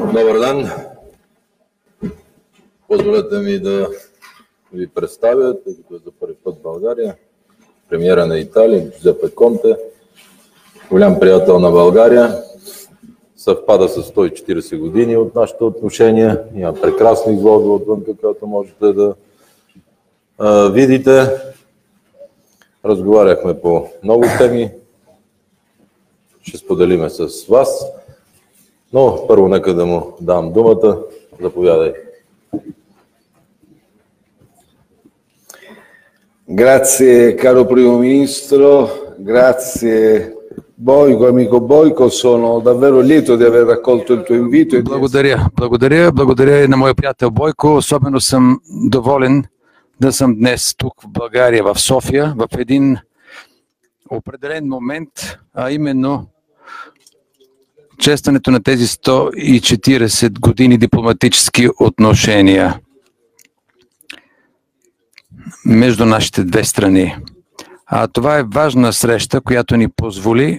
Добър ден! Позволете ми да ви представя, тъй като е за първи път в България, премиера на Италия, Джузепе Конте, голям приятел на България, съвпада с 140 години от нашите отношения, има прекрасна изложба отвън, каквато можете да видите. Разговаряхме по много теми, ще споделиме с вас, но първо нека да му дам думата. Заповядай. Grazie caro Primo Ministro, grazie Бойко, amico Бойко, sono davvero lieto di aver raccolto il tuo invito. Благодаря и на моя приятел Бойко. Особено съм доволен да съм днес тук в България, в София, в един определен момент, а именно честването на тези 140 години дипломатически отношения между нашите две страни. Това е важна среща, която ни позволи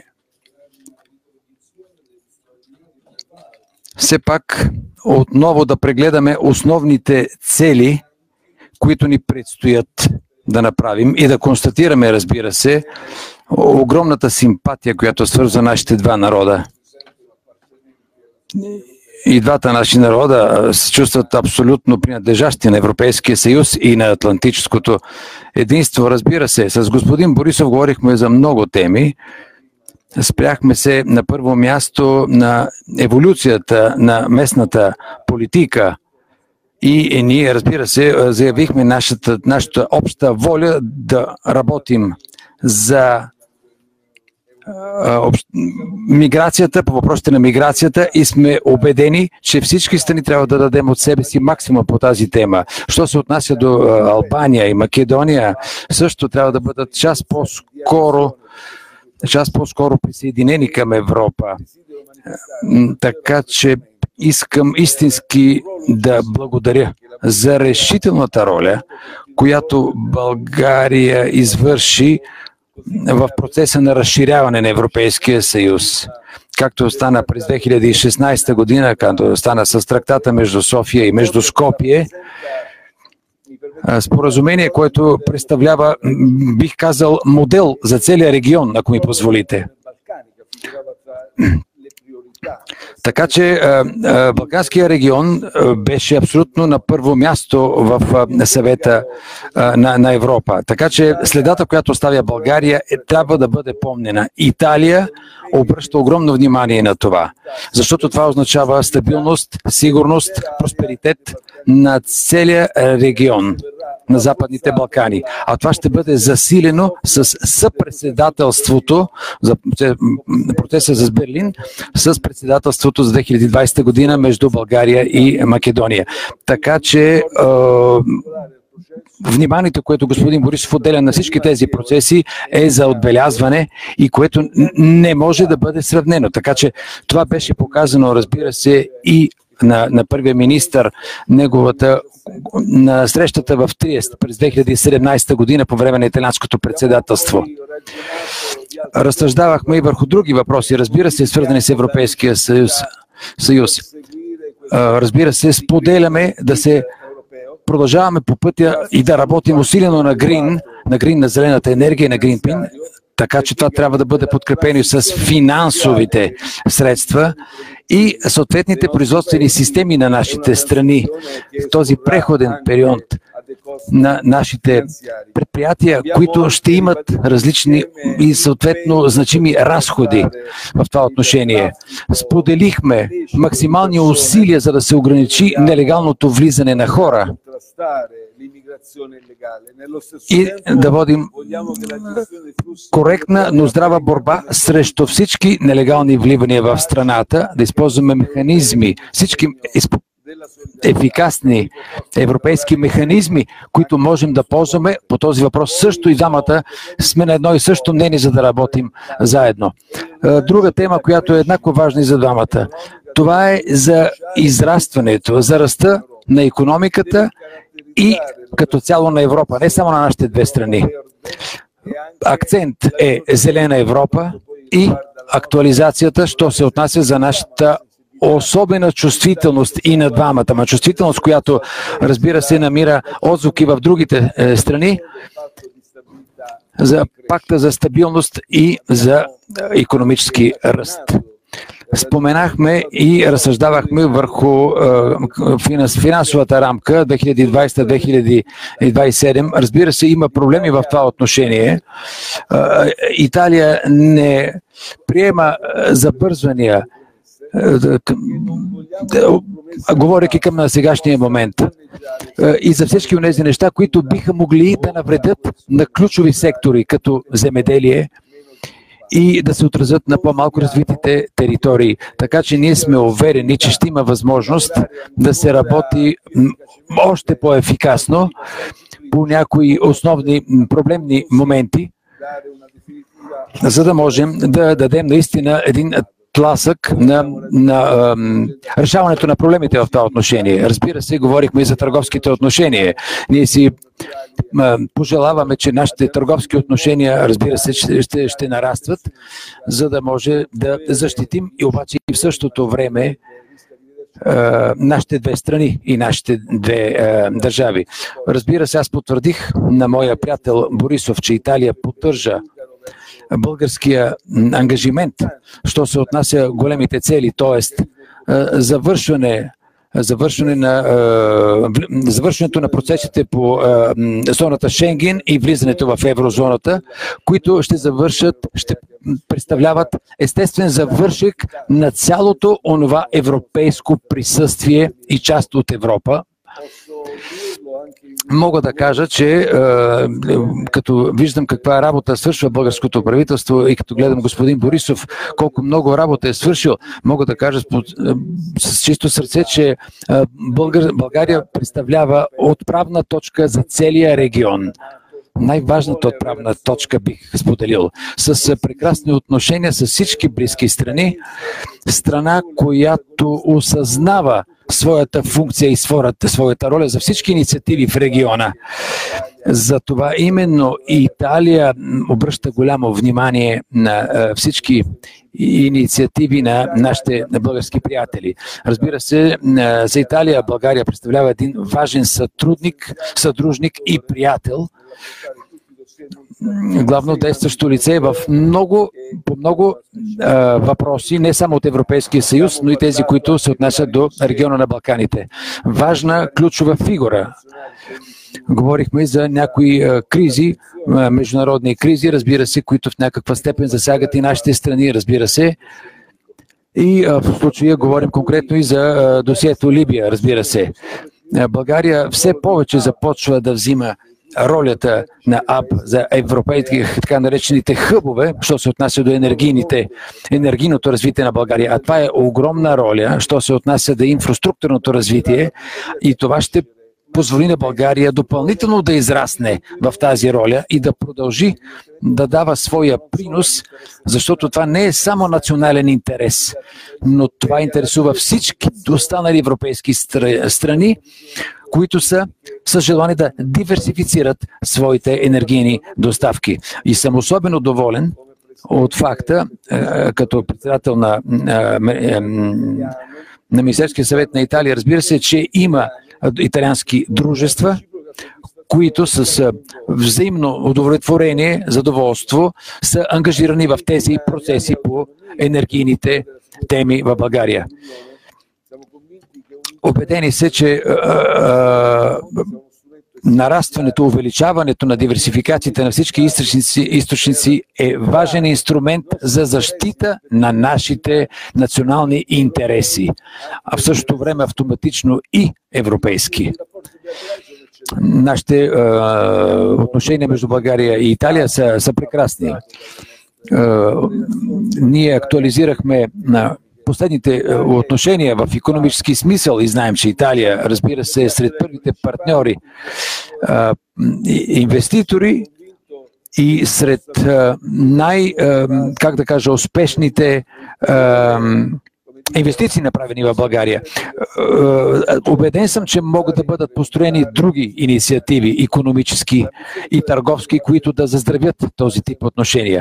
все пак отново да прегледаме основните цели, които ни предстоят да направим и да констатираме, разбира се, огромната симпатия, която свързва нашите два народа. И двата наши народа се чувстват абсолютно принадлежащи на Европейския съюз и на Атлантическото единство. Разбира се, с господин Борисов говорихме за много теми. Спряхме се на първо място на еволюцията на местната политика и ние, разбира се, заявихме нашата обща воля да работим за миграцията, по въпросите на миграцията и сме убедени, че всички страни трябва да дадем от себе си максимум по тази тема. Що се отнася до Албания и Македония, също трябва да бъдат част по-скоро присъединени към Европа. Така че искам истински да благодаря за решителната роля, която България извърши в процеса на разширяване на Европейския съюз. Както стана през 2016 година, като стана с трактата между София и между Скопие, споразумение, което представлява, бих казал, модел за целия регион, ако ми позволите. Така че Балканския регион беше абсолютно на първо място в съвета на Европа. Така че следата, която оставя България, трябва да бъде помнена. Италия обръща огромно внимание на това, защото това означава стабилност, сигурност, просперитет на целия регион на Западните Балкани. А това ще бъде засилено с съпредседателството за процеса за Берлин, с председателството за 2020 година между България и Македония. Така че вниманието, което господин Борисов отделя на всички тези процеси, е за отбелязване и което не може да бъде сравнено. Така че това беше показано, разбира се, и на първия министър, на срещата в Триест през 2017 година по време на италианското председателство. Разсъждавахме и върху други въпроси, разбира се, свързани с Европейския съюз. Разбира се, споделяме да се продължаваме по пътя и да работим усилено на зелената енергия, на Green. Така че това трябва да бъде подкрепено с финансовите средства и съответните производствени системи на нашите страни. В този преходен период на нашите предприятия, които ще имат различни и съответно значими разходи в това отношение. Споделихме максимални усилия, за да се ограничи нелегалното влизане на хора и да водим коректна, но здрава борба срещу всички нелегални вливания в страната, да използваме механизми, всички ефикасни европейски механизми, които можем да ползваме. По този въпрос също и двамата сме на едно и също мнение, за да работим заедно. Друга тема, която е еднакво важна и за двамата, това е за израстването, за ръста на икономиката и като цяло на Европа, не само на нашите две страни. Акцент е зелена Европа и актуализацията, що се отнася за нашата особена чувствителност и на двамата. Чувствителност, която, разбира се, намира отзвуки в другите страни за пакта за стабилност и за икономически ръст. Споменахме и разсъждавахме върху финансовата рамка 2020-2027. Разбира се, има проблеми в това отношение. Италия не приема забързвания, говорейки към на сегашния момент, и за всички от тези неща, които биха могли да навредят на ключови сектори, като земеделие, и да се отразят на по-малко развитите територии. Така че ние сме уверени, че ще има възможност да се работи още по-ефикасно по някои основни проблемни моменти, за да можем да дадем наистина един тласък на решаването на проблемите в това отношение. Разбира се, говорихме и за търговските отношения. Ние си пожелаваме, че нашите търговски отношения, разбира се, ще нарастват, за да може да защитим и обаче и в същото време нашите две страни и нашите две държави. Разбира се, аз потвърдих на моя приятел Борисов, че Италия поддържа българския ангажимент, що се отнася големите цели, т.е. завършването на процесите по зоната Шенген и влизането в еврозоната, които ще представляват естествен завършек на цялото онова европейско присъствие и част от Европа. Мога да кажа, че като виждам каква работа свършва българското правителство и като гледам господин Борисов, колко много работа е свършил, мога да кажа с чисто сърце, че България представлява отправна точка за целия регион. Най-важната отправна точка бих споделил. С прекрасни отношения с всички близки страни, страна, която осъзнава своята функция и своята роля за всички инициативи в региона. Затова именно Италия обръща голямо внимание на всички инициативи на нашите български приятели. Разбира се, за Италия България представлява един важен съдружник и приятел, главно действащо лице по много въпроси, не само от Европейския съюз, но и тези, които се отнасят до региона на Балканите. Важна ключова фигура. Говорихме за някои кризи, международни кризи, разбира се, които в някаква степен засягат и нашите страни, разбира се. И в случая говорим конкретно и за досието Либия, разбира се. България все повече започва да взима ролята на АБ за европейски, така наречените хъбове, що се отнася до енергийното развитие на България. А това е огромна роля, що се отнася до инфраструктурното развитие, и това ще позволи на България допълнително да израсне в тази роля и да продължи да дава своя принос, защото това не е само национален интерес, но това интересува всички останали европейски страни, които са с желание да диверсифицират своите енергийни доставки. И съм особено доволен от факта, като председател на Министерския съвет на Италия, разбира се, че има италиански дружества, които с взаимно удовлетворение, задоволство са ангажирани в тези процеси по енергийните теми в България. Убедени се, че нарастването, увеличаването на диверсификацията на всички източници е важен инструмент за защита на нашите национални интереси, а в същото време автоматично и европейски. Нашите отношения между България и Италия са прекрасни. Ние актуализирахме на последните отношения в икономически смисъл и знаем, че Италия, разбира се, е сред първите партньори, инвеститори и сред успешните инвестиции, направени в България. Убеден съм, че могат да бъдат построени други инициативи, икономически и търговски, които да заздравят този тип отношения.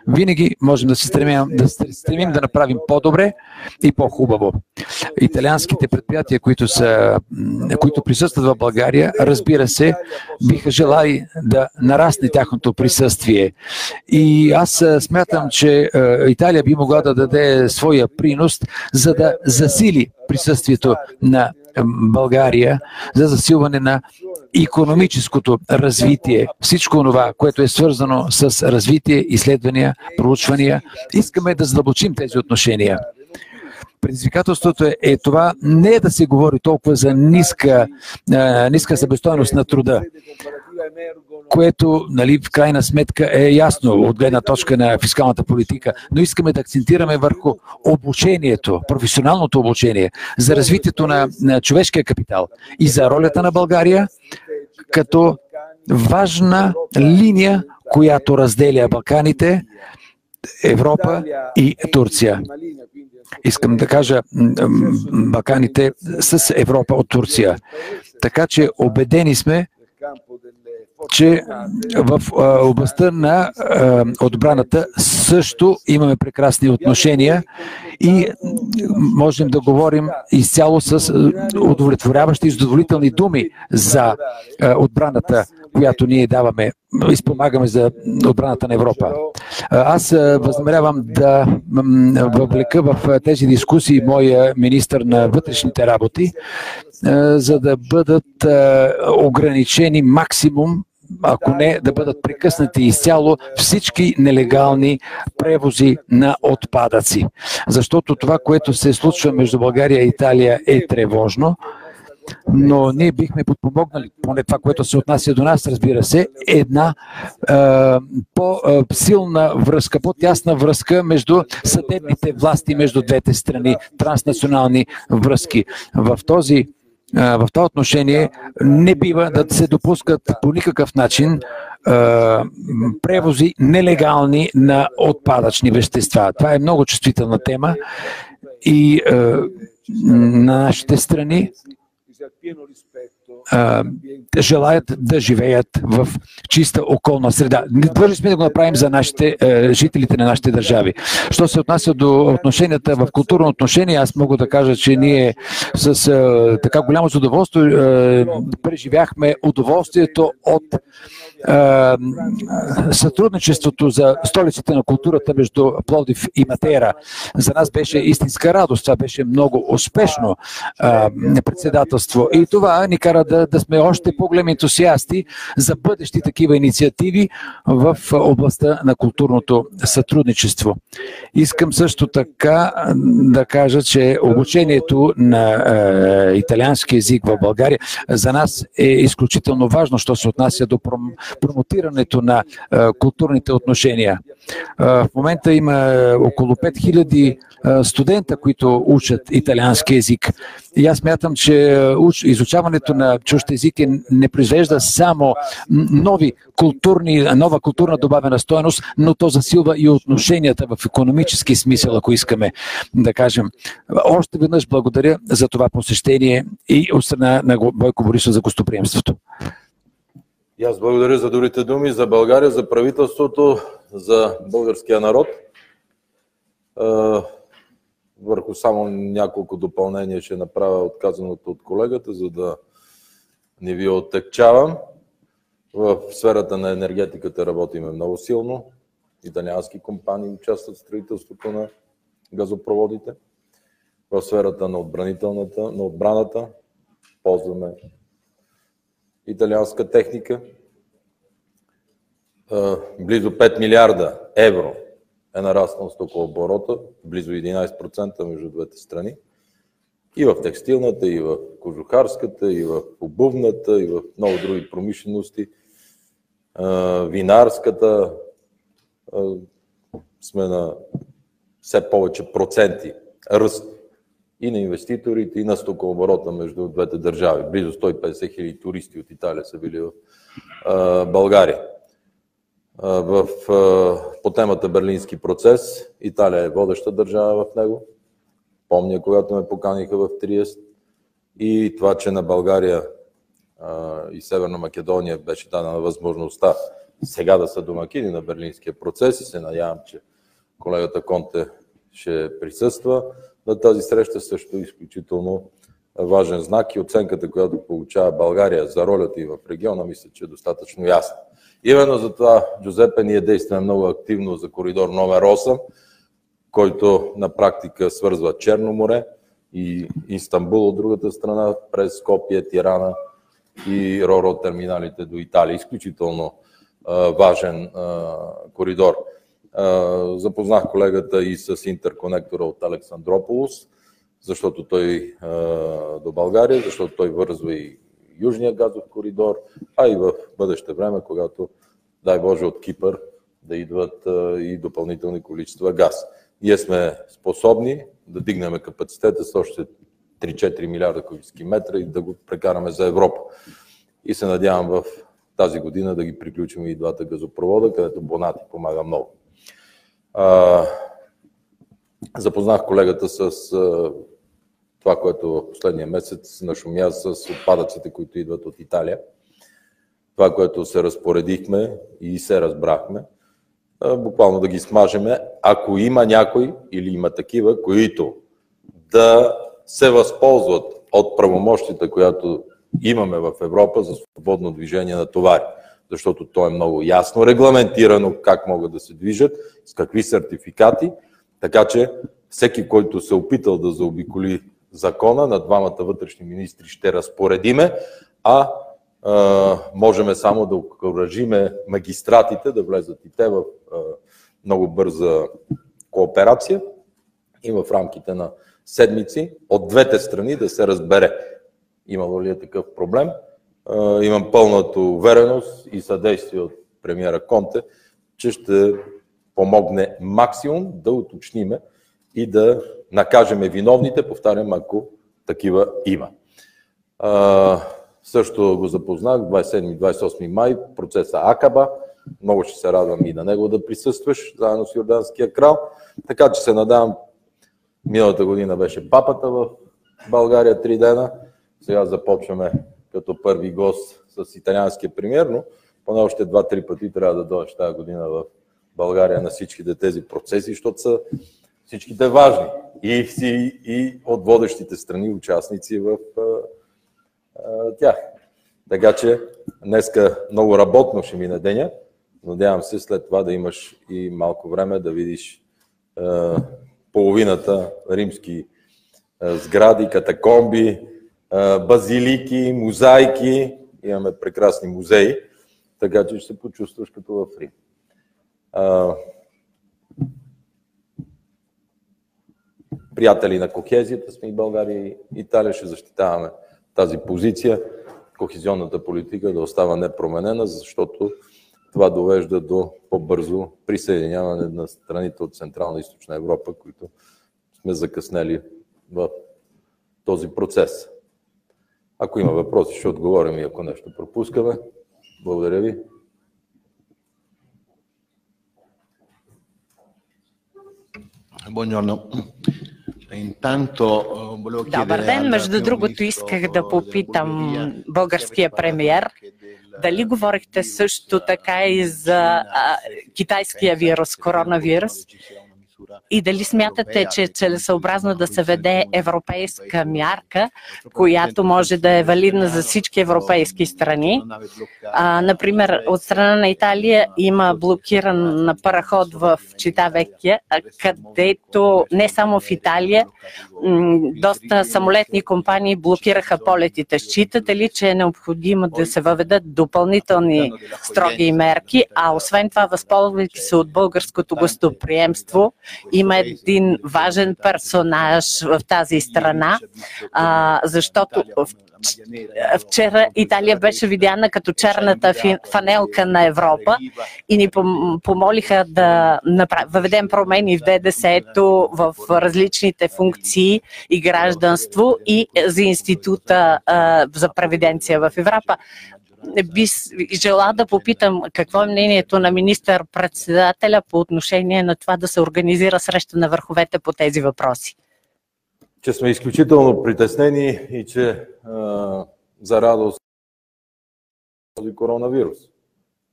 винаги можем да се стремим да направим по-добре и по-хубаво. Италианските предприятия, които присъстват в България, разбира се, биха желали да нарасне тяхното присъствие. И аз смятам, че Италия би могла да даде своя принос, за да засили присъствието на България, за засилване на икономическото развитие. Всичко това, което е свързано с развитие, изследвания, проучвания, искаме да задълбочим тези отношения. Предизвикателството е това не е да се говори толкова за ниска себестойност на труда, което, нали, в крайна сметка е ясно от гледна точка на фискалната политика, но искаме да акцентираме върху обучението, професионалното обучение, за развитието на човешкия капитал и за ролята на България като важна линия, която разделя Балканите, Европа и Турция. Искам да кажа Балканите с Европа от Турция. Така че убедени сме, че в областта на отбраната също имаме прекрасни отношения и можем да говорим изцяло с удовлетворяващи и задоволителни думи за отбраната, която ние даваме и спомагаме за отбраната на Европа. Аз възнамерявам да въвлека в тези дискусии моя министър на вътрешните работи, за да бъдат ограничени максимум, ако не да бъдат прекъснати изцяло всички нелегални превози на отпадъци. Защото това, което се случва между България и Италия, е тревожно, но ние бихме подпомогнали, поне това, което се отнася до нас, разбира се, една по-силна връзка, по-тясна връзка между съдебните власти, между двете страни, транснационални връзки. В това отношение не бива да се допускат по никакъв начин превози нелегални на отпадъчни вещества. Това е много чувствителна тема и на нашите страни желаят да живеят в чиста околна среда. Длъжни сме да го направим за жителите на нашите държави. Що се отнася до отношенията в културно отношение, аз мога да кажа, че ние с така голямо задоволство преживяхме удоволствието от сътрудничеството за столиците на културата между Пловдив и Матера. За нас беше истинска радост. Това беше много успешно председателство. И това ни кара да сме още по-големи ентусиасти за бъдещи такива инициативи в областта на културното сътрудничество. Искам също така да кажа, че обучението на италиански език в България за нас е изключително важно, що се отнася до промотирането на културните отношения. В момента има около 5000 студента, които учат италиански език. И аз смятам, че изучаването на чужд език не произвежда само нова културна добавена стойност, но то засилва и отношенията в икономически смисъл, ако искаме да кажем. Още веднъж благодаря за това посещение и от страна на Бойко Борисов за гостоприемството. И аз благодаря за добрите думи за България, за правителството, за българския народ. Върху само няколко допълнения ще направя отказаното от колегата, за да не ви оттекчавам. В сферата на енергетиката работиме много силно. Италиански компании участват в строителството на газопроводите. В сферата на отбраната ползваме италианска техника. Близо 5 милиарда евро е нараснал стокооборота, близо 11% между двете страни. И в текстилната, и в кожухарската, и в обувната, и в много други промишлености. Винарската сме на все повече проценти ръст и на инвеститорите, и на стокооборота между двете държави. Близо 150 хиляди туристи от Италия са били в България. По темата Берлински процес, Италия е водеща държава в него. Помня, когато ме поканиха в Триест, и това, че на България и Северна Македония беше дадена възможността сега да са домакини на Берлинския процес и се надявам, че колегата Конте ще присъства на тази среща. Също изключително важен знак и оценката, която получава България за ролята и в региона, мисля, че е достатъчно ясна. Именно за това, Джузепе, ние действаме много активно за коридор номер 8, който на практика свързва Черно море и Истанбул от другата страна, през Скопие, Тирана и РОРО терминалите до Италия. Изключително важен коридор. Запознах колегата и с интерконектора от Александрополос, защото той до България, защото той вързва и Южния газов коридор, а и в бъдеще време, когато, дай Боже, от Кипър да идват и допълнителни количества газ. Ние сме способни да дигнем капацитета с още 3-4 милиарда кубически метра и да го прекараме за Европа. И се надявам в тази година да ги приключим и двата газопровода, където Бонати помага много. Запознах колегата с това, което в последния месец нашумя с отпадъците, които идват от Италия. Това, което се разпоредихме и се разбрахме, буквално да ги смажеме, ако има някой или има такива, които да се възползват от правомощите, която имаме в Европа за свободно движение на товари. Защото то е много ясно регламентирано как могат да се движат, с какви сертификати, така че всеки, който се опитал да заобиколи закона, на двамата вътрешни министри ще разпоредиме, а можем само да окуражиме магистратите да влезат и те в много бърза кооперация и в рамките на седмици от двете страни да се разбере имало ли е такъв проблем. Имам пълната увереност и съдействие от премиера Конте, че ще помогне максимум да уточниме и да накажеме виновните, повтарям, ако такива има. Също го запознах 27-28 май, процеса Акаба. Много ще се радвам и на него да присъстваш, заедно с Йорданския крал. Така че се надявам, миналата година беше папата в България 3 дена. Сега започваме като първи гост с италианския премиер, но поне още 2-3 пъти трябва да дойдеш тази година в България на всичките тези процеси, защото са всичките важни и от водещите страни участници в тях. Така че днеска много работно ще мине деня. Надявам се след това да имаш и малко време да видиш половината римски сгради, катакомби, базилики, мозайки. Имаме прекрасни музеи, така че ще се почувстваш като в Рим. Приятели на кохезията сме и България и Италия, ще защитаваме тази позиция, кохезионната политика да остава непроменена, защото това довежда до по-бързо присъединяване на страните от Централна и Източна Европа, които сме закъснели в този процес. Ако има въпроси, ще отговорим и ако нещо пропускаме. Благодаря ви. Добър ден. Между другото, исках да попитам българския премиер дали говорихте също така и за китайския вирус, коронавирус, и дали смятате, че е целесъобразно да се веде европейска мярка, която може да е валидна за всички европейски страни. Например, от страна на Италия има блокиран на параход в Читавекия, където не само в Италия, доста самолетни компании блокираха полетите. Считате ли, че е необходимо да се въведат допълнителни строги мерки, а освен това, възползвайки се от българското гостоприемство, има един важен персонаж в тази страна, защото вчера Италия беше видяна като черната фанелка на Европа и ни помолиха да въведем промени в ДДС-то, в различните функции и гражданство и за Института за превенция в Европа. Би желала да попитам какво е мнението на министър-председателя по отношение на това да се организира среща на върховете по тези въпроси. Че сме изключително притеснени и че за радост този коронавирус.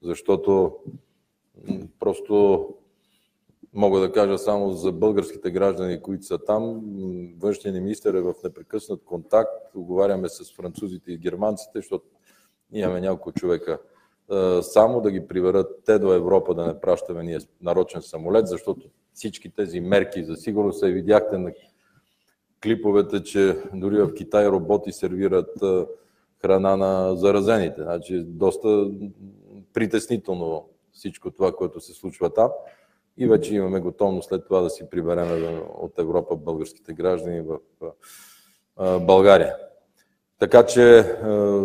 защото просто мога да кажа само за българските граждани, които са там. Външният министър е в непрекъснат контакт. Оговаряме с французите и германците, защото имаме няколко човека. Само да ги приведат те до Европа, да не пращаме ние нарочен самолет, защото всички тези мерки за сигурност се видяхте на клиповете, че дори в Китай роботи сервират храна на заразените. Значи доста притеснително всичко това, което се случва там. И вече имаме готовност след това да си приберем от Европа българските граждани в България. Така че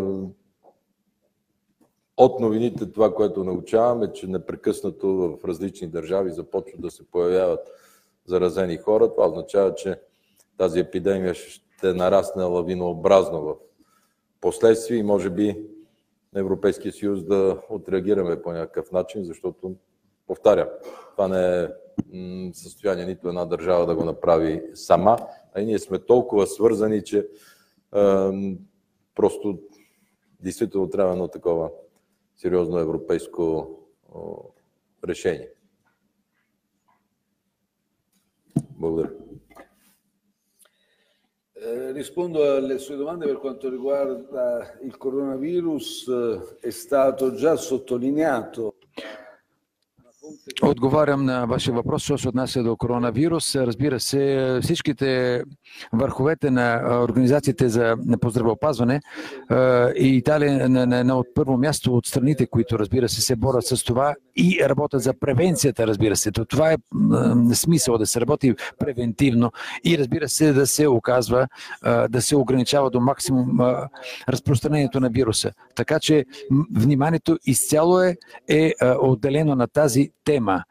от новините това, което научаваме, че непрекъснато в различни държави започват да се появяват заразени хора. Това означава, че тази епидемия ще нарасне лавинообразно в последствие и може би Европейския съюз да отреагираме по някакъв начин, защото, повтарям, това не е състояние нито една държава да го направи сама, а и ние сме толкова свързани, че просто действително трябва едно такова сериозно европейско решение. Благодаря. Rispondo alle sue domande per quanto riguarda il coronavirus, è stato già sottolineato. Отговарям на вашия въпрос, що се отнася до коронавирус. Разбира се, всичките върховете на организациите за здравеопазване и Италия е на от първо място от страните, които, разбира се, се борят с това и работят за превенцията, разбира се. Това е смисъл, да се работи превентивно и, разбира се, да се оказва, да се ограничава до максимум разпространението на вируса. Така че вниманието изцяло е отделено на тази тема.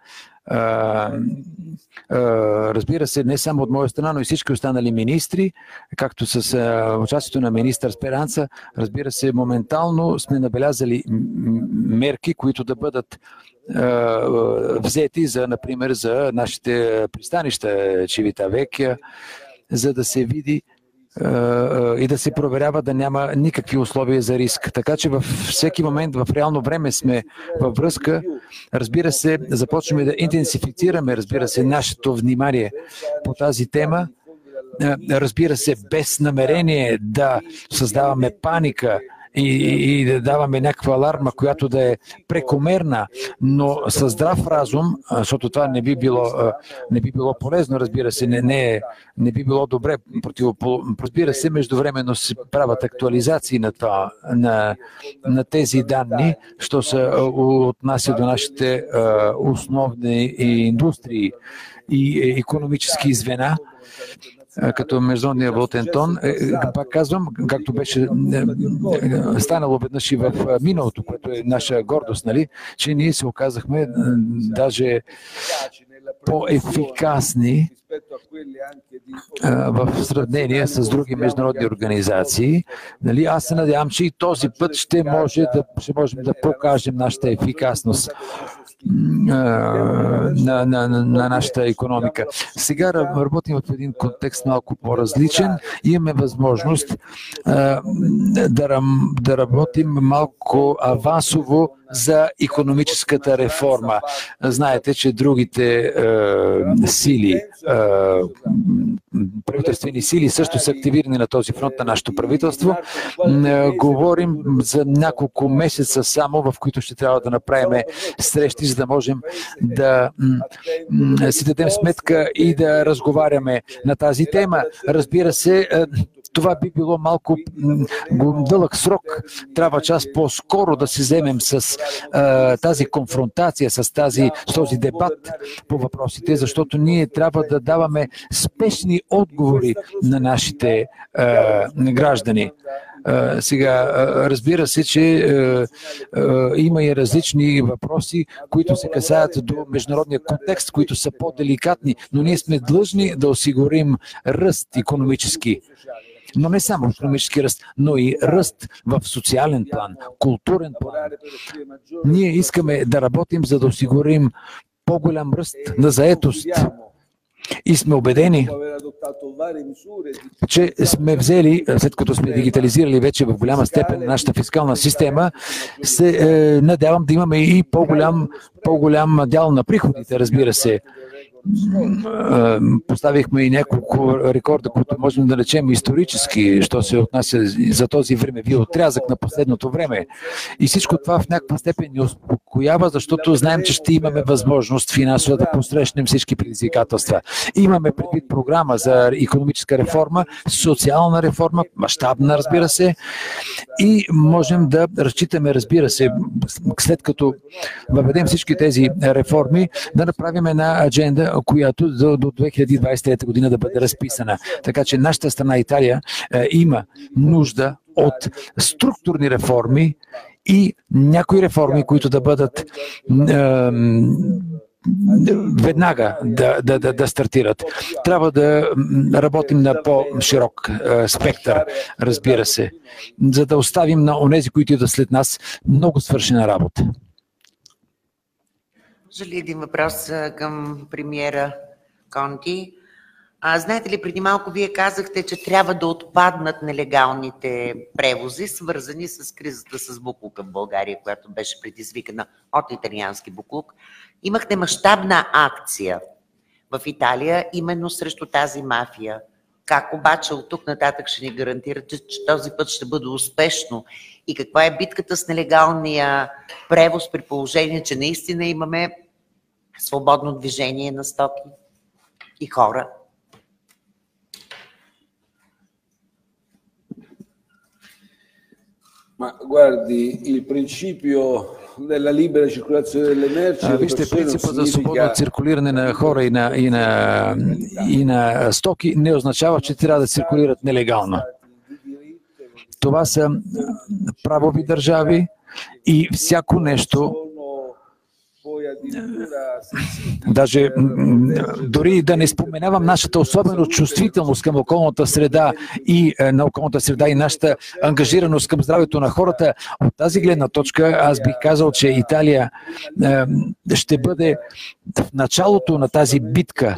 Разбира се, не само от моя страна, но и всички останали министри, както с участието на министър Сперанца, разбира се, моментално сме набелязали мерки, които да бъдат взети, например, за нашите пристанища Чивитавекия, за да се види и да се проверява да няма никакви условия за риск. Така че във всеки момент, в реално време сме във връзка. Разбира се, започваме да интенсифицираме, разбира се, нашето внимание по тази тема. Разбира се, без намерение да създаваме паника и да даваме някаква аларма, която да е прекомерна, но със здрав разум, защото това не би било полезно, разбира се, не би било добре. Разбира се, междувременно се правят актуализации на тези данни, що се отнася до нашите основни индустрии и икономически звена, като Международния валутен тон. Пак казвам, както беше станало веднъж и в миналото, което е наша гордост, нали, че ние се оказахме даже по-ефикасни в сравнение с други международни организации. Нали, аз се надявам, че и този път ще можем да покажем нашата ефикасност на нашата икономика. Сега работим в един контекст малко по-различен. Имаме възможност да работим малко авансово за икономическата реформа. Знаете, че другите сили, правителствени сили също са активирани на този фронт на нашето правителство. Говорим за няколко месеца само, в които ще трябва да направим срещи, за да можем да си дадем сметка и да разговаряме на тази тема. Разбира се, това би било малко дълъг срок. Трябва час по-скоро да се вземем с тази конфронтация, с този дебат по въпросите, защото ние трябва да даваме спешни отговори на нашите граждани. Сега, разбира се, че има и различни въпроси, които се касаят до международния контекст, които са по-деликатни, но ние сме длъжни да осигурим ръст икономически. Но не само икономически ръст, но и ръст в социален план, културен план. Ние искаме да работим, за да осигурим по-голям ръст на заетост. И сме убедени, че сме взели, след като сме дигитализирали вече в голяма степен нашата фискална система, се надявам да имаме и по-голям дял на приходите, разбира се. Поставихме и няколко рекорда, които можем да речем исторически, що се отнася за този времеви отрязък на последното време. И всичко това в някаква степен ни успокоява, защото знаем, че ще имаме възможност финансово да посрещнем всички предизвикателства. Имаме предвид програма за икономическа реформа, социална реформа, мащабна, разбира се, и можем да разчитаме, разбира се, след като въведем всички тези реформи, да направим една адженда, която до 2023 година да бъде разписана. Така че нашата страна Италия има нужда от структурни реформи и някои реформи, които да бъдат веднага да стартират. Трябва да работим на по-широк спектър, разбира се, за да оставим на онези, които идват след нас, много свършена работа. Жали един въпрос към премиера Конти. Знаете ли, преди малко вие казахте, че трябва да отпаднат нелегалните превози, свързани с кризата с буклука в България, която беше предизвикана от италиански буклук. Имахте мащабна акция в Италия именно срещу тази мафия. Как обаче от тук нататък ще ни гарантирате, че този път ще бъде успешно? И каква е битката с нелегалния превоз при положение, че наистина имаме свободно движение на стоки и хора? Ma guardi, il principio della libera circolazione delle merci. Вижте, принципът за свободно циркулиране на хора и на стоки не означава, че трябва да циркулират нелегално. Това са правови държави и всяко нещо, даже дори да не споменавам нашата особено чувствителност към околната среда и нашата ангажираност към здравето на хората, от тази гледна точка аз бих казал, че Италия ще бъде в началото на тази битка,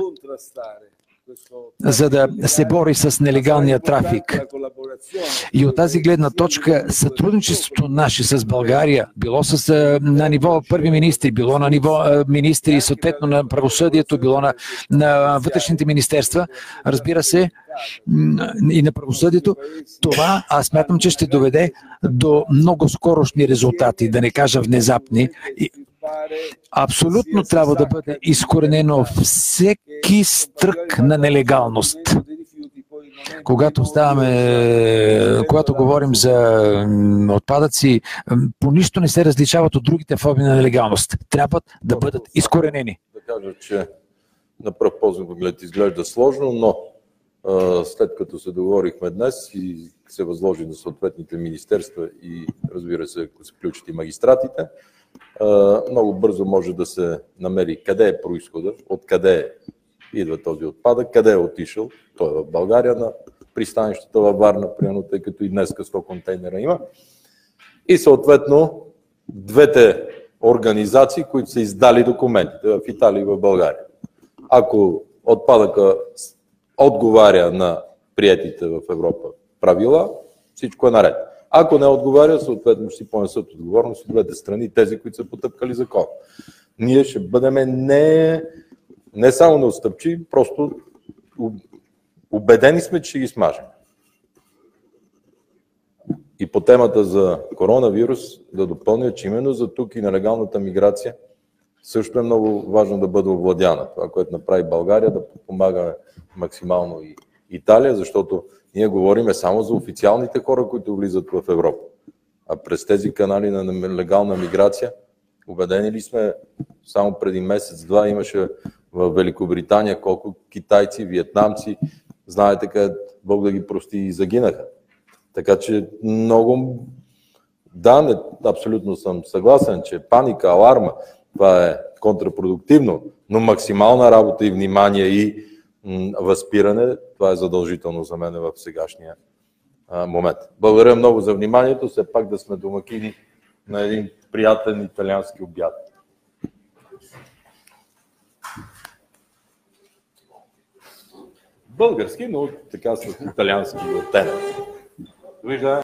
за да се бори с нелегалния трафик. И от тази гледна точка сътрудничеството наше с България, било на ниво първи министри, било на ниво министри, съответно на правосъдието, било на вътрешните министерства, разбира се, и на правосъдието, това аз смятам, че ще доведе до много скорошни резултати, да не кажа внезапни. Абсолютно трябва да бъде изкоренено всеки стрък на нелегалност. Когато говорим за отпадъци, по нищо не се различават от другите форми на нелегалност. Трябва да бъдат изкоренени. Да кажа, че на пръв поглед изглежда сложно, но след като се договорихме днес и се възложи на съответните министерства и, разбира се, ако се включат и магистратите, много бързо може да се намери къде е произхода, откъде идва този отпадък, къде е отишъл. Той е в България, на пристанището във Варна, примерно, тъй като и днес 100 контейнера има. И съответно двете организации, които са издали документите в Италия и в България. Ако отпадъка отговаря на приетите в Европа правила, всичко е наред. Ако не отговаря, съответно ще си понесат отговорност от двете страни, тези, които са потъпкали закон. Ние ще бъдем не само на отстъпчи, просто убедени сме, че ги смажем. И по темата за коронавирус да допълня, че именно за тук и нелегалната миграция също е много важно да бъде овладяна. Това, което направи България, да помага максимално и Италия, защото ние говориме само за официалните хора, които влизат в Европа. А през тези канали на нелегална миграция, убедени ли сме, само преди месец-два имаше в Великобритания колко китайци, виетнамци, знаете къде, Бог да ги прости, и загинаха. Така че много, да, абсолютно съм съгласен, че паника, аларма, това е контрапродуктивно, но максимална работа и внимание и възпиране, това е задължително за мен в сегашния момент. Благодаря много за вниманието, все пак да сме домакини на един приятен италиански обяд. български, но така с италиански оттенък. Вижда